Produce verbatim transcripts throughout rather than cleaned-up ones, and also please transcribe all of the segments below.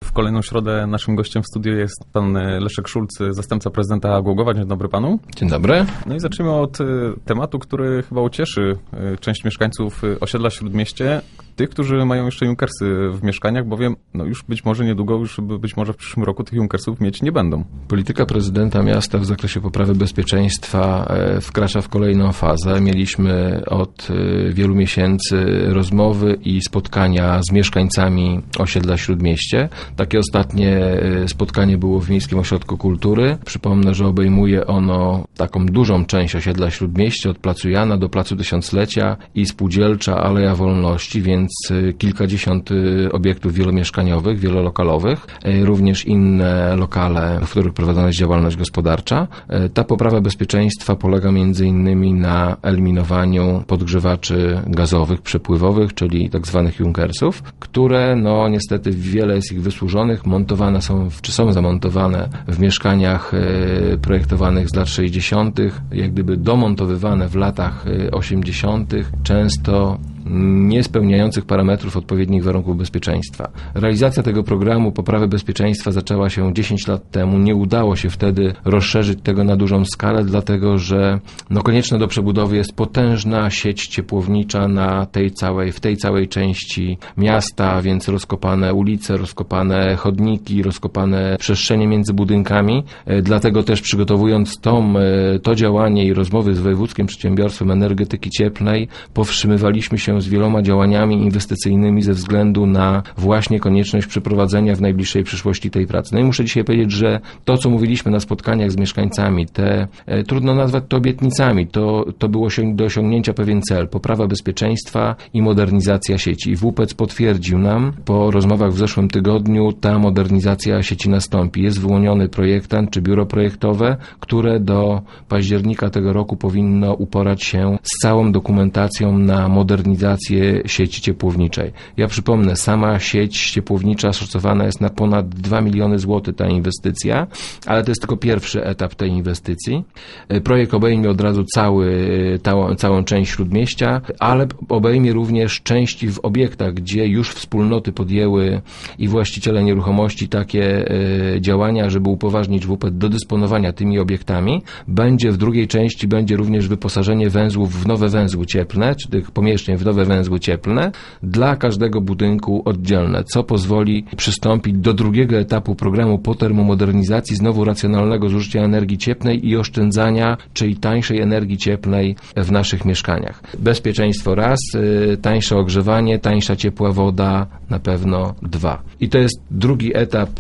W kolejną środę naszym gościem w studiu jest pan Leszek Szulc, zastępca prezydenta Głogowa. Dzień dobry panu. Dzień dobry. No i zaczniemy od tematu, który chyba ucieszy część mieszkańców osiedla Śródmieście, tych, którzy mają jeszcze junkersy w mieszkaniach, bowiem no już być może niedługo, już być może w przyszłym roku tych junkersów mieć nie będą. Polityka prezydenta miasta w zakresie poprawy bezpieczeństwa wkracza w kolejną fazę. Mieliśmy od wielu miesięcy rozmowy i spotkania z mieszkańcami osiedla Śródmieście. Takie ostatnie spotkanie było w Miejskim Ośrodku Kultury. Przypomnę, że obejmuje ono taką dużą część osiedla Śródmieście, od Placu Jana do Placu Tysiąclecia i Spółdzielcza Aleja Wolności, więc kilkadziesiąt obiektów wielomieszkaniowych, wielolokalowych, również inne lokale, w których prowadzona jest działalność gospodarcza. Ta poprawa bezpieczeństwa polega między innymi na eliminowaniu podgrzewaczy gazowych, przepływowych, czyli tak zwanych junkersów, które no niestety wiele jest ich wysłużonych, montowane są, czy są zamontowane w mieszkaniach projektowanych z lat sześćdziesiątych, jak gdyby domontowywane w latach osiemdziesiątych, często nie spełniających parametrów odpowiednich warunków bezpieczeństwa. Realizacja tego programu poprawy bezpieczeństwa zaczęła się dziesięć lat temu. Nie udało się wtedy rozszerzyć tego na dużą skalę, dlatego że no, konieczna do przebudowy jest potężna sieć ciepłownicza na tej całej, w tej całej części miasta, więc rozkopane ulice, rozkopane chodniki, rozkopane przestrzenie między budynkami. Dlatego też przygotowując tą, to działanie i rozmowy z Wojewódzkim Przedsiębiorstwem Energetyki Cieplnej, powstrzymywaliśmy się z wieloma działaniami inwestycyjnymi ze względu na właśnie konieczność przeprowadzenia w najbliższej przyszłości tej pracy. No i muszę dzisiaj powiedzieć, że to, co mówiliśmy na spotkaniach z mieszkańcami, te, e, trudno nazwać to obietnicami, to, to było się do osiągnięcia pewien cel, poprawa bezpieczeństwa i modernizacja sieci. I W P E C potwierdził nam po rozmowach w zeszłym tygodniu, ta modernizacja sieci nastąpi. Jest wyłoniony projektant czy biuro projektowe, które do października tego roku powinno uporać się z całą dokumentacją na modernizację sieci ciepłowniczej. Ja przypomnę, sama sieć ciepłownicza szacowana jest na ponad dwa miliony złotych ta inwestycja, ale to jest tylko pierwszy etap tej inwestycji. Projekt obejmie od razu cały, całą, całą część Śródmieścia, ale obejmie również części w obiektach, gdzie już wspólnoty podjęły i właściciele nieruchomości takie e, działania, żeby upoważnić W P E C do dysponowania tymi obiektami. Będzie w drugiej części będzie również wyposażenie węzłów w nowe węzły cieplne, czy tych pomieszczeń w nowe węzły cieplne dla każdego budynku oddzielne, co pozwoli przystąpić do drugiego etapu programu po termomodernizacji, znowu racjonalnego zużycia energii cieplnej i oszczędzania, czyli tańszej energii cieplnej w naszych mieszkaniach. Bezpieczeństwo raz, tańsze ogrzewanie, tańsza ciepła woda na pewno dwa. I to jest drugi etap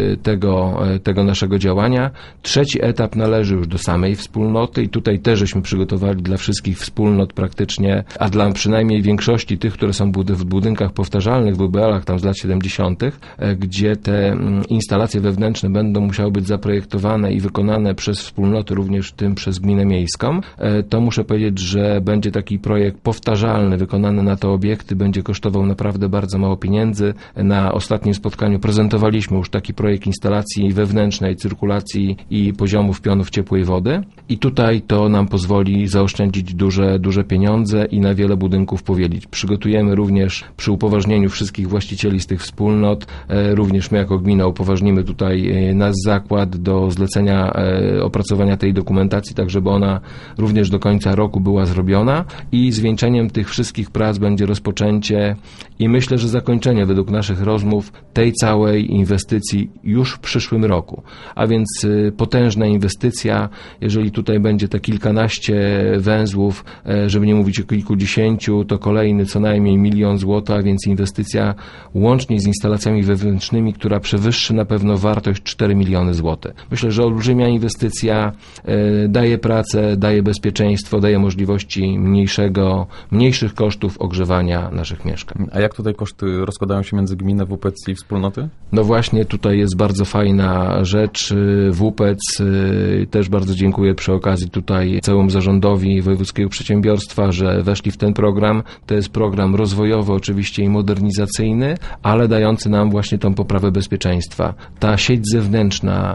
tego, tego naszego działania. Trzeci etap należy już do samej wspólnoty i tutaj też żeśmy przygotowali dla wszystkich wspólnot praktycznie, a dla przynajmniej większości tych, które są w budynkach powtarzalnych, w W B L-ach tam z lat siedemdziesiątych, gdzie te instalacje wewnętrzne będą musiały być zaprojektowane i wykonane przez wspólnoty, również w tym przez gminę miejską, to muszę powiedzieć, że będzie taki projekt powtarzalny, wykonany na te obiekty, będzie kosztował naprawdę bardzo mało pieniędzy. Na ostatnim spotkaniu prezentowaliśmy już taki projekt instalacji wewnętrznej, cyrkulacji i poziomów pionów ciepłej wody i tutaj to nam pozwoli zaoszczędzić duże, duże pieniądze i na wiele budynków powielić. Przygotujemy również przy upoważnieniu wszystkich właścicieli z tych wspólnot, e, również my jako gmina upoważnimy tutaj e, nasz zakład do zlecenia e, opracowania tej dokumentacji, tak żeby ona również do końca roku była zrobiona i zwieńczeniem tych wszystkich prac będzie rozpoczęcie i myślę, że zakończenie według naszych rozmów tej całej inwestycji już w przyszłym roku. A więc e, potężna inwestycja, jeżeli tutaj będzie te kilkanaście węzłów, e, żeby nie mówić o kilkudziesięciu, to kolejny co najmniej milion złotych, a więc inwestycja łącznie z instalacjami wewnętrznymi, która przewyższy na pewno wartość cztery miliony złotych. Myślę, że olbrzymia inwestycja e, daje pracę, daje bezpieczeństwo, daje możliwości mniejszego, mniejszych kosztów ogrzewania naszych mieszkań. A jak tutaj koszty rozkładają się między gminę, W P E C i wspólnoty? No właśnie, tutaj jest bardzo fajna rzecz. W P E C też bardzo dziękuję przy okazji tutaj całemu zarządowi Wojewódzkiego Przedsiębiorstwa, że weszli w ten program. to jest program rozwojowy oczywiście i modernizacyjny, ale dający nam właśnie tą poprawę bezpieczeństwa. Ta sieć zewnętrzna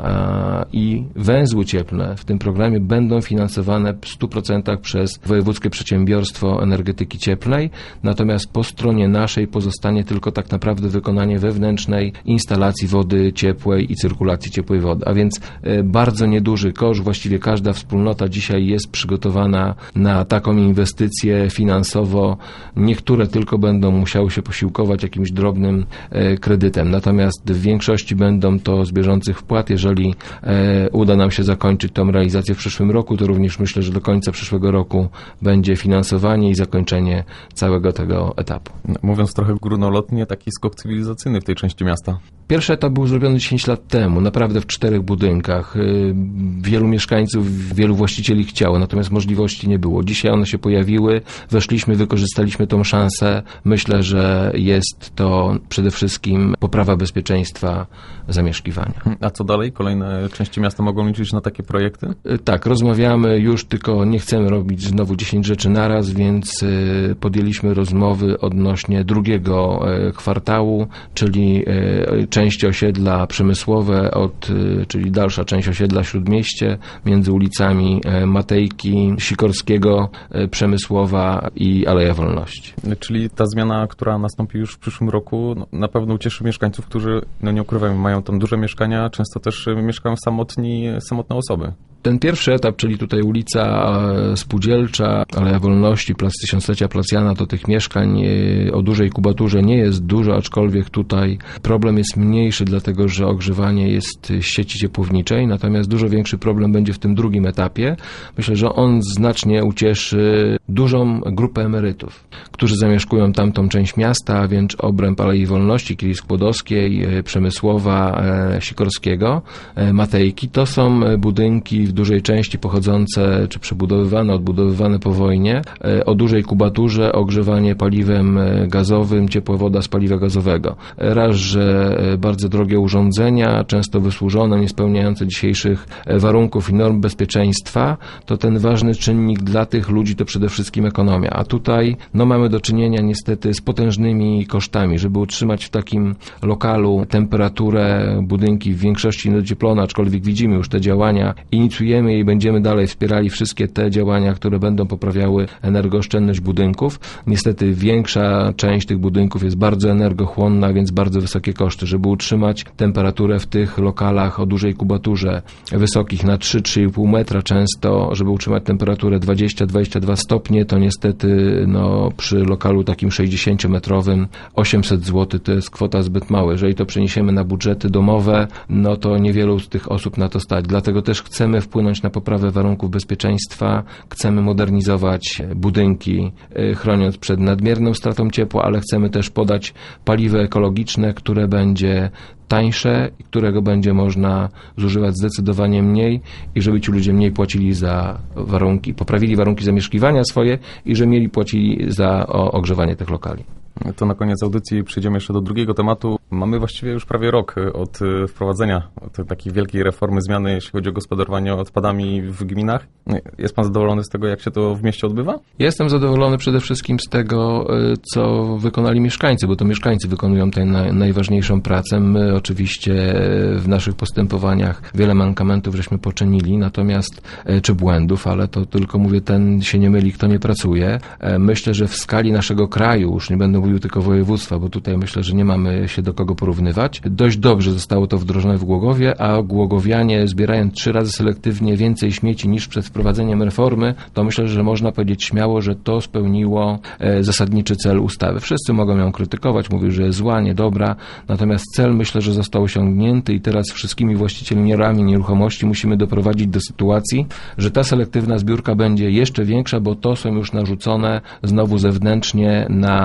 i węzły cieplne w tym programie będą finansowane w stu procentach przez Wojewódzkie Przedsiębiorstwo Energetyki Cieplnej, natomiast po stronie naszej pozostanie tylko tak naprawdę wykonanie wewnętrznej instalacji wody ciepłej i cyrkulacji ciepłej wody, a więc bardzo nieduży koszt, właściwie każda wspólnota dzisiaj jest przygotowana na taką inwestycję finansowo. Niektóre tylko będą musiały się posiłkować jakimś drobnym kredytem, natomiast w większości będą to z bieżących wpłat. Jeżeli uda nam się zakończyć tą realizację w przyszłym roku, to również myślę, że do końca przyszłego roku będzie finansowanie i zakończenie całego tego etapu. Mówiąc trochę górnolotnie, taki skok cywilizacyjny w tej części miasta. Pierwszy etap był zrobiony dziesięć lat temu, naprawdę w czterech budynkach. Wielu mieszkańców, wielu właścicieli chciało, natomiast możliwości nie było. Dzisiaj one się pojawiły, weszliśmy, wykorzystaliśmy tą szansę. Myślę, że jest to przede wszystkim poprawa bezpieczeństwa zamieszkiwania. A co dalej? Kolejne części miasta mogą liczyć na takie projekty? Tak, rozmawiamy już, tylko nie chcemy robić znowu dziesięć rzeczy naraz, więc podjęliśmy rozmowy odnośnie drugiego kwartału, czyli części osiedla przemysłowe, od, czyli dalsza część osiedla Śródmieście, między ulicami Matejki, Sikorskiego, Przemysłowa i Aleja Wolności. Czyli ta zmiana, która nastąpi już w przyszłym roku, no, na pewno ucieszy mieszkańców, którzy, no nie ukrywamy, mają tam duże mieszkania, często też mieszkają samotni, samotne osoby. Ten pierwszy etap, czyli tutaj ulica Spółdzielcza, Aleja Wolności, Plac Tysiąclecia, Plac Jana, to tych mieszkań o dużej kubaturze nie jest dużo, aczkolwiek tutaj problem jest mniejszy, dlatego że ogrzewanie jest z sieci ciepłowniczej, natomiast dużo większy problem będzie w tym drugim etapie. Myślę, że on znacznie ucieszy dużą grupę emerytów, którzy zamieszkują tamtą część miasta, a więc obręb Alei Wolności, Kili Skłodowskiej, Przemysłowa, Sikorskiego, Matejki. To są budynki w dużej części pochodzące, czy przebudowywane, odbudowywane po wojnie, o dużej kubaturze, ogrzewanie paliwem gazowym, ciepła woda z paliwa gazowego. Raz, że bardzo drogie urządzenia, często wysłużone, nie spełniające dzisiejszych warunków i norm bezpieczeństwa, to ten ważny czynnik dla tych ludzi to przede wszystkim ekonomia. A tutaj no, mamy do czynienia niestety z potężnymi kosztami, żeby utrzymać w takim lokalu temperaturę, budynki w większości niedocieplone, aczkolwiek widzimy już te działania, inicjujemy i będziemy dalej wspierali wszystkie te działania, które będą poprawiały energooszczędność budynków. Niestety większa część tych budynków jest bardzo energochłonna, więc bardzo wysokie koszty. Żeby utrzymać temperaturę w tych lokalach o dużej kubaturze, wysokich na trzy do trzech i pół metra często, żeby utrzymać temperaturę dwadzieścia do dwudziestu dwóch stopni, to niestety no, przy lokalu takim sześćdziesięciometrowym osiemset złotych to jest kwota zbyt mała. Jeżeli to przeniesiemy na budżety domowe, no to niewielu z tych osób na to stać. Dlatego też chcemy wpłynąć na poprawę warunków bezpieczeństwa, chcemy modernizować budynki, chroniąc przed nadmierną stratą ciepła, ale chcemy też podać paliwo ekologiczne, które będzie tańsze i którego będzie można zużywać zdecydowanie mniej i żeby ci ludzie mniej płacili za warunki, poprawili warunki zamieszkiwania swoje i że mieli płacili za ogrzewanie tych lokali. To na koniec audycji przejdziemy jeszcze do drugiego tematu. Mamy właściwie już prawie rok od wprowadzenia od takiej wielkiej reformy, zmiany, jeśli chodzi o gospodarowanie odpadami w gminach. Jest pan zadowolony z tego, jak się to w mieście odbywa? Jestem zadowolony przede wszystkim z tego, co wykonali mieszkańcy, bo to mieszkańcy wykonują tę najważniejszą pracę. My oczywiście w naszych postępowaniach wiele mankamentów żeśmy poczynili, natomiast, czy błędów, ale to tylko mówię, ten się nie myli, kto nie pracuje. Myślę, że w skali naszego kraju, już nie będę mówił tylko województwa, bo tutaj myślę, że nie mamy się do kogo porównywać. Dość dobrze zostało to wdrożone w Głogowie, a głogowianie, zbierając trzy razy selektywnie więcej śmieci niż przed wprowadzeniem reformy, to myślę, że można powiedzieć śmiało, że to spełniło e, zasadniczy cel ustawy. Wszyscy mogą ją krytykować, mówią, że jest zła, niedobra, natomiast cel myślę, że został osiągnięty i teraz wszystkimi właścicielami nieruchomości musimy doprowadzić do sytuacji, że ta selektywna zbiórka będzie jeszcze większa, bo to są już narzucone znowu zewnętrznie na gminy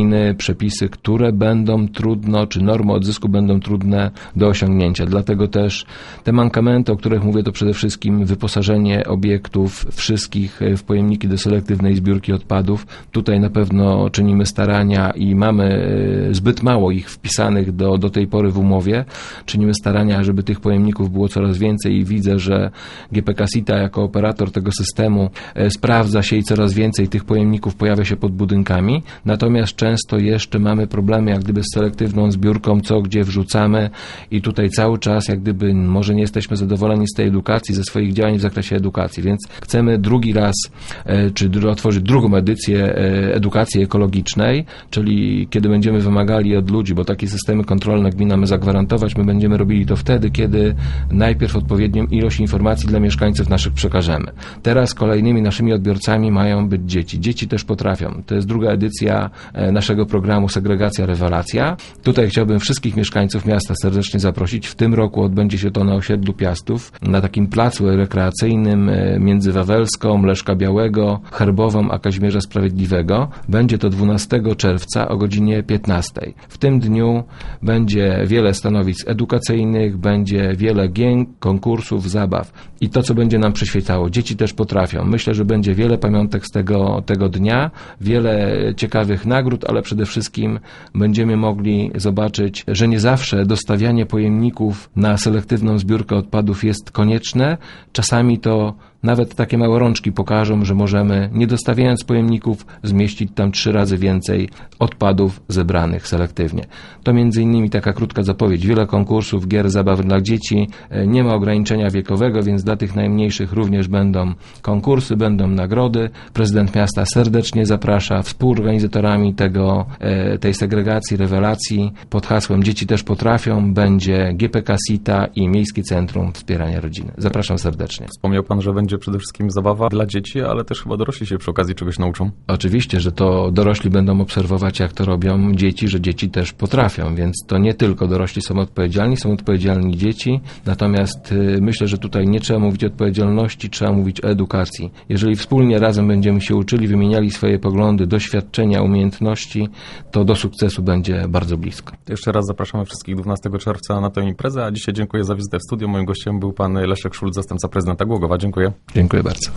kolejne przepisy, które będą trudno, czy normy odzysku będą trudne do osiągnięcia. Dlatego też te mankamenty, o których mówię, to przede wszystkim wyposażenie obiektów wszystkich w pojemniki do selektywnej zbiórki odpadów. Tutaj na pewno czynimy starania i mamy zbyt mało ich wpisanych do, do tej pory w umowie. Czynimy starania, żeby tych pojemników było coraz więcej i widzę, że G P K SITA jako operator tego systemu e, sprawdza się i coraz więcej tych pojemników pojawia się pod budynkami. Natomiast często jeszcze mamy problemy jak gdyby z selektywną zbiórką, co gdzie wrzucamy i tutaj cały czas jak gdyby może nie jesteśmy zadowoleni z tej edukacji, ze swoich działań w zakresie edukacji, więc chcemy drugi raz, e, czy otworzyć drugą edycję e, edukacji ekologicznej, czyli kiedy będziemy wymagali od ludzi, bo takie systemy kontrolne gmina ma zagwarantować, my będziemy robili to wtedy, kiedy najpierw odpowiednią ilość informacji dla mieszkańców naszych przekażemy. Teraz kolejnymi naszymi odbiorcami mają być dzieci. Dzieci też potrafią. To jest druga edycja naszego programu Segregacja Rewelacja. Tutaj chciałbym wszystkich mieszkańców miasta serdecznie zaprosić. W tym roku odbędzie się to na osiedlu Piastów, na takim placu rekreacyjnym między Wawelską, Leszka Białego, Herbową a Kazimierza Sprawiedliwego. Będzie to dwunastego czerwca o godzinie piętnastej. W tym dniu będzie wiele stanowisk edukacyjnych, będzie wiele gier, konkursów, zabaw i to, co będzie nam przyświecało. Dzieci też potrafią. Myślę, że będzie wiele pamiątek z tego, tego dnia, wiele ciekawych nagród, ale przede wszystkim będziemy mogli zobaczyć, że nie zawsze dostawianie pojemników na selektywną zbiórkę odpadów jest konieczne. Czasami to nawet takie małe rączki pokażą, że możemy, nie dostawiając pojemników, zmieścić tam trzy razy więcej odpadów zebranych selektywnie. To między innymi taka krótka zapowiedź. Wiele konkursów, gier, zabaw dla dzieci. Nie ma ograniczenia wiekowego, więc dla tych najmniejszych również będą konkursy, będą nagrody. Prezydent miasta serdecznie zaprasza. Współorganizatorami tego, tej segregacji, rewelacji pod hasłem Dzieci też potrafią będzie G P K SITA i Miejskie Centrum Wspierania Rodziny. Zapraszam serdecznie. Wspomniał pan, że będzie przede wszystkim zabawa dla dzieci, ale też chyba dorośli się przy okazji czegoś nauczą. Oczywiście, że to dorośli będą obserwować, jak to robią dzieci, że dzieci też potrafią, więc to nie tylko dorośli są odpowiedzialni, są odpowiedzialni dzieci, natomiast y, myślę, że tutaj nie trzeba mówić o odpowiedzialności, trzeba mówić o edukacji. Jeżeli wspólnie razem będziemy się uczyli, wymieniali swoje poglądy, doświadczenia, umiejętności, to do sukcesu będzie bardzo blisko. Jeszcze raz zapraszamy wszystkich dwunastego czerwca na tę imprezę, a dzisiaj dziękuję za wizytę w studiu. Moim gościem był pan Leszek Szulc, zastępca prezydenta Głogowa. Dziękuję. Dziękuję bardzo.